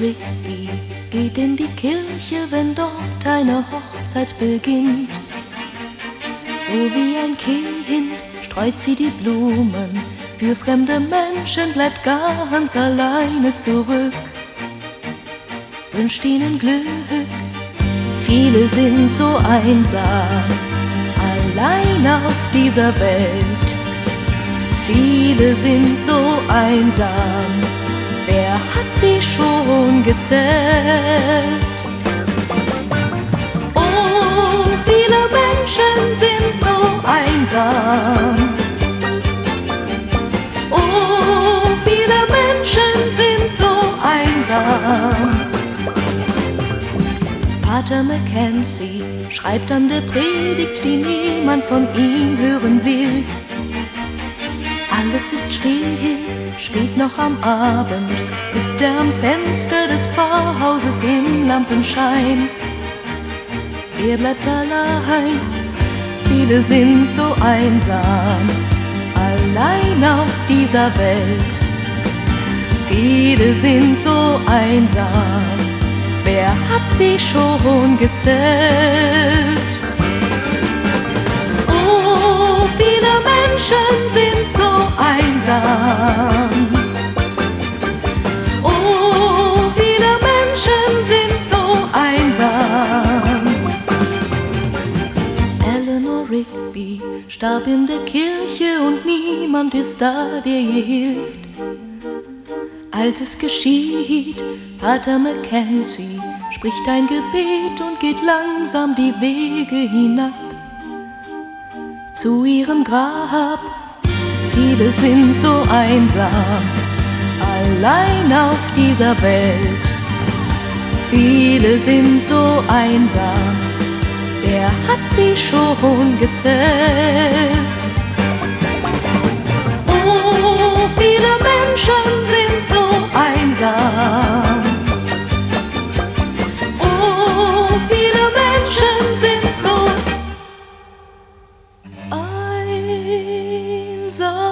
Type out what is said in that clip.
Rigby geht in die Kirche, wenn dort eine Hochzeit beginnt. So wie ein Kind streut sie die Blumen, für fremde Menschen bleibt ganz alleine zurück. Wünscht ihnen Glück, viele sind so einsam, allein auf dieser Welt. Viele sind so einsam, wer hat sie schon gezählt? Oh, viele Menschen sind so einsam. Oh, viele Menschen sind so einsam. Pater Mackenzie schreibt an der Predigt, die niemand von ihm hören will. Alles ist still, spät noch am Abend sitzt er am Fenster des Pfarrhauses im Lampenschein. Er bleibt allein, viele sind so einsam, allein auf dieser Welt. Viele sind so einsam, wer hat sie schon gezählt? Oh, viele Menschen sind so einsam. Oh, viele Menschen sind so einsam. Eleanor Rigby starb in der Kirche und niemand ist da, der ihr hilft. Als es geschieht, Pater Mackenzie spricht ein Gebet und geht langsam die Wege hinab zu ihrem Grab. Viele sind so einsam, allein auf dieser Welt. Viele sind so einsam, wer hat sie schon gezählt? Oh, viele Menschen sind so einsam. Oh, viele Menschen sind so einsam.